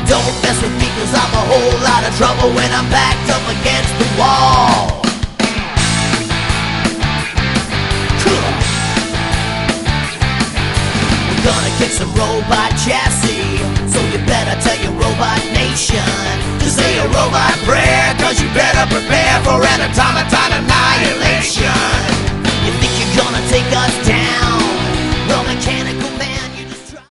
Don't mess with me, cause I'm a whole lot of trouble when I'm backed up against the wall. We're gonna kick some robot chassis, so you better tell your robot nation to say a robot prayer, cause you better prepare for an automaton.